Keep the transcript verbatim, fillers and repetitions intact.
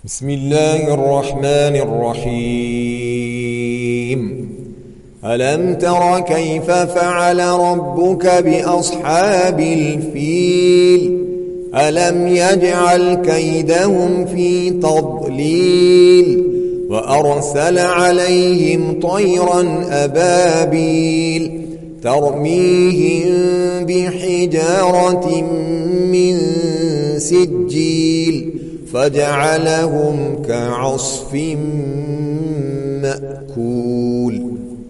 بسم الله الرحمن الرحيم. ألم تر كيف فعل ربك بأصحاب الفيل؟ ألم يجعل كيدهم في تضليل وأرسل عليهم طيرا أبابيل ترميهم بحجارة من سجيل فجعلهم كعصف مأكول.